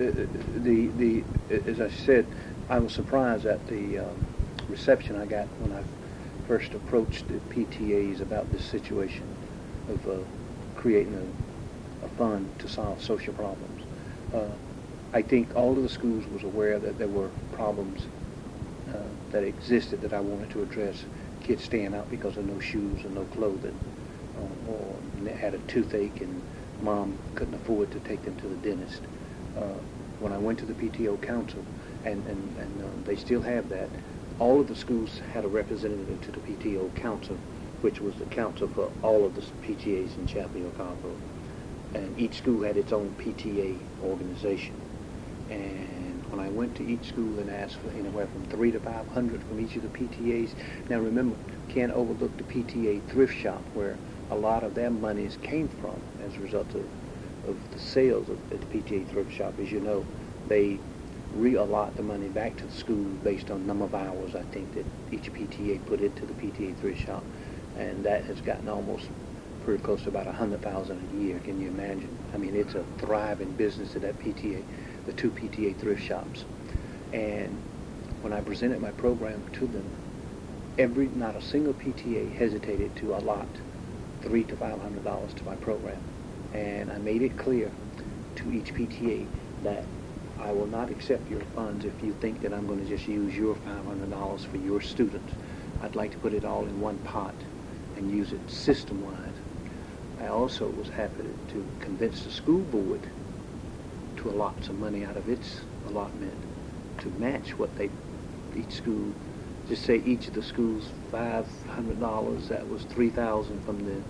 as I said, I was surprised at the reception I got when I first approached the PTAs about this situation of creating a fund to solve social problems. I think all of the schools was aware that there were problems that existed that I wanted to address. Kids staying out because of no shoes and no clothing, or they had a toothache and mom couldn't afford to take them to the dentist. When I went to the PTO council, and they still have that, all of the schools had a representative to the PTO council, which was the council for all of the PTAs in Chapel Hill, Colorado. And each school had its own PTA organization. And when I went to each school and asked for anywhere from 300 to 500 from each of the PTAs, now remember, can't overlook the PTA thrift shop, where a lot of their monies came from as a result of the sales at the PTA thrift shop. As you know, they re-allot the money back to the school based on number of hours, I think, that each PTA put into the PTA thrift shop. And that has gotten almost pretty close to about $100,000 a year. Can you imagine? I mean, it's a thriving business at that PTA, the two PTA thrift shops. And when I presented my program to them, not a single PTA hesitated to allot $300 to $500 to my program. And I made it clear to each PTA that I will not accept your funds if you think that I'm going to just use your $500 for your students. I'd like to put it all in one pot and use it system-wide. I also was happy to convince the school board to allot some money out of its allotment to match what each school, just say each of the schools $500, that was $3,000 from the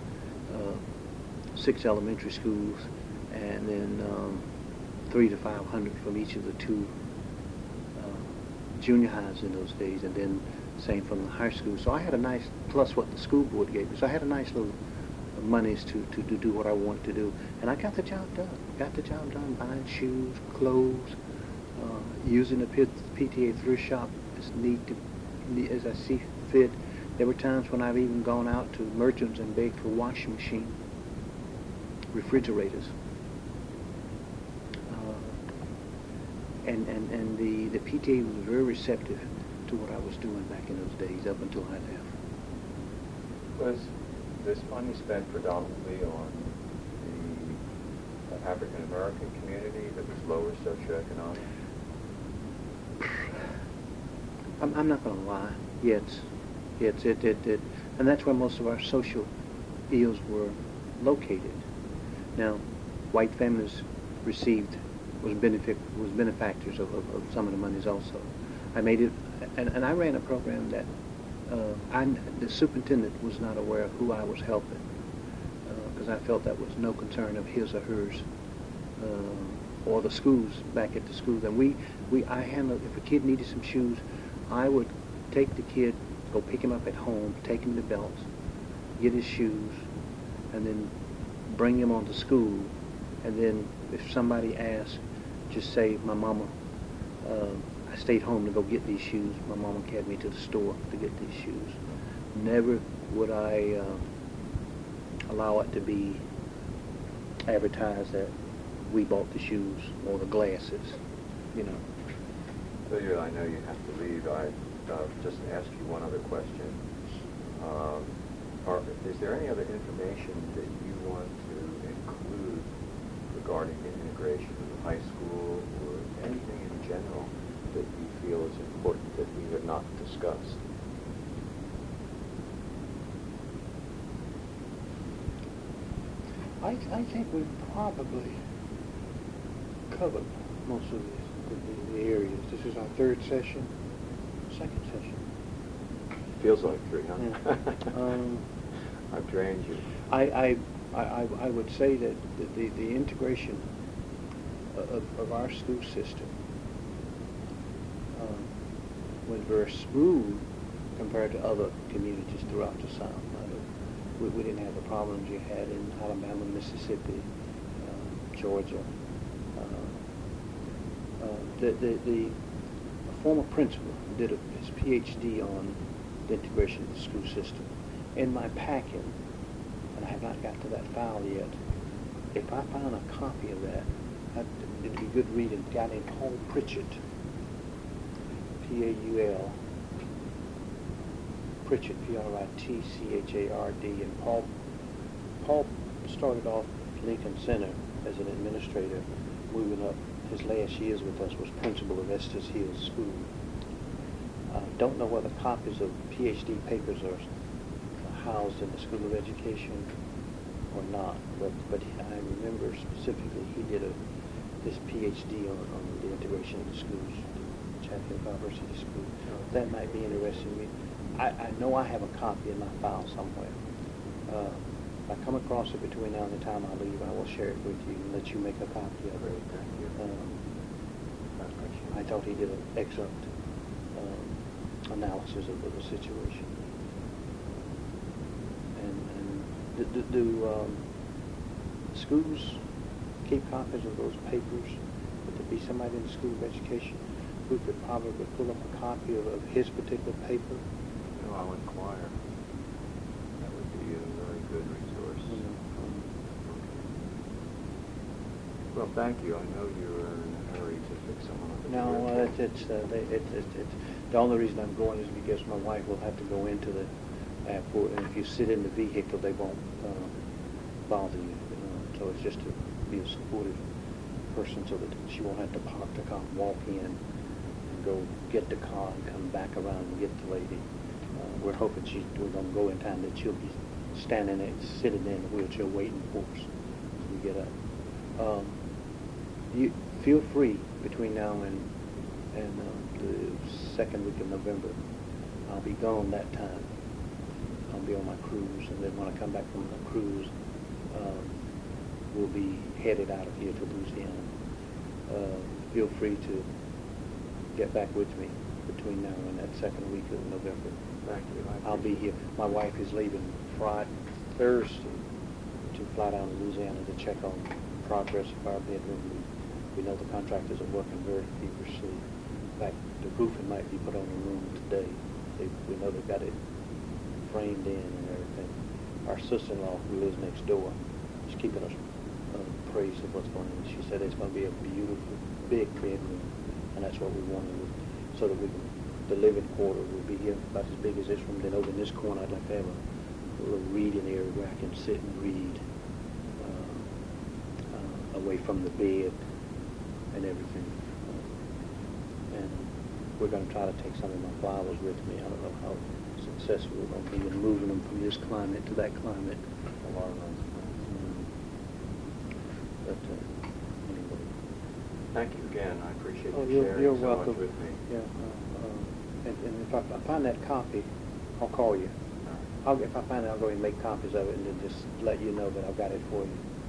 6 elementary schools, and then $300 to $500 from each of the 2 junior highs in those days, and then same from the high school. So I had a nice, plus what the school board gave me. So I had a nice little monies to do what I wanted to do. And I got the job done. Got the job done, buying shoes, clothes, using the PTA thrift shop as neat as I see fit. There were times when I've even gone out to merchants and begged for washing machine, refrigerators. And the PTA was very receptive to what I was doing back in those days up until I left. Was this money spent predominantly on the African American community that was lower socioeconomic? I'm not going to lie. Yes, it, and that's where most of our social ills were located. Now, white families was benefactors of some of the monies also. I made it, and I ran a program that the superintendent was not aware of who I was helping, because I felt that was no concern of his or hers, or the schools back at the schools. And I handled, if a kid needed some shoes, I would take the kid, go pick him up at home, take him to Belts, get his shoes, and then bring him on to school. And then if somebody asked, just say, my mama, I stayed home to go get these shoes. My mama carried me to the store to get these shoes. Never would I allow it to be advertised that we bought the shoes or the glasses, you know. Billiard, I know you have to leave. I just ask you one other question. Is there any other information that you want to include regarding the integration of the high school, or anything in general that you feel is important that we have not discussed? I think we've probably covered most of the areas. This is our third session, second session. Feels like 3, huh? Yeah. I've drained you. I would say that the integration of our school system was very smooth compared to other communities throughout the South. We didn't have the problems you had in Alabama, Mississippi, Georgia. The former principal did his PhD on the integration of the school system. In my packet, and I have not got to that file yet, if I found a copy of that, it'd be good reading. A guy named Paul Pritchard, P-A-U-L, Pritchard, P-R-I-T-C-H-A-R-D, and Paul started off at Lincoln Center as an administrator, moving up. His last years with us was principal of Estes Hill School. Don't know whether copies of PhD papers are housed in the School of Education or not, but I remember specifically he did this PhD on the integration of the schools, the Chatfield University School. That might be interesting to me. I know I have a copy in my file somewhere. If I come across it between now and the time I leave, I will share it with you and let you make a copy of it. Thank you. I thought he did an excellent analysis of the situation. And do schools keep copies of those papers? Would there be somebody in the School of Education who could probably pull up a copy of his particular paper? No, I'll inquire. That would be a very good resource. Well, thank you. I know you're in a hurry to fix someone up. No, it's the only reason I'm going is because my wife will have to go into the airport, and if you sit in the vehicle, they won't bother you. So it's just to be a supportive person so that she won't have to park the car, walk in, and go get the car and come back around and get the lady. We're hoping we're going to go in time that she'll be standing there, sitting there in the wheelchair waiting for us as we get up. You feel free between now and the second week of November. I'll be gone that time. I'll be on my cruise, and then when I come back from my cruise, we'll be headed out of here to Louisiana. Feel free to get back with me between now and that second week of November. Thank you. I'll be here. My wife is leaving Thursday to fly down to Louisiana to check on progress of our bedroom. We know the contractors are working very feverishly. In fact, the roofing might be put on the room today. We know they've got it framed in and everything. Our sister-in-law, who lives next door, is keeping us appraised of what's going on. She said it's going to be a beautiful, big bedroom, and that's what we wanted, so that the living quarter will be here about as big as this room. Then over in this corner, I'd like to have a little reading area where I can sit and read away from the bed and everything. And we're going to try to take some of my flowers with me. I don't know how successful we're going to be in moving them from this climate to that climate. But anyway. Thank you again. I appreciate Oh, you sharing you're so welcome. much with me. Yeah. And if I find that copy, I'll call you. If I find it, I'll go ahead and make copies of it and then just let you know that I've got it for you.